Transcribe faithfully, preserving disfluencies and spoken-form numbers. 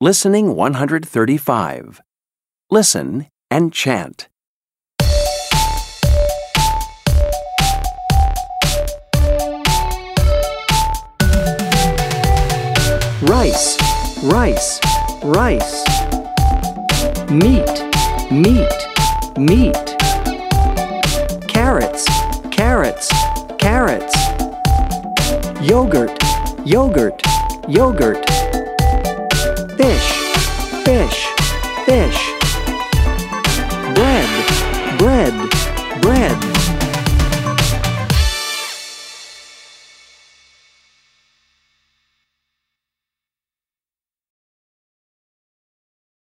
Listening one hundred thirty-five. Listen and chant. Rice, rice, rice. Meat, meat, meat. Carrots, carrots, carrots. Yogurt, yogurt, yogurt. Fish, fish, fish. Bread,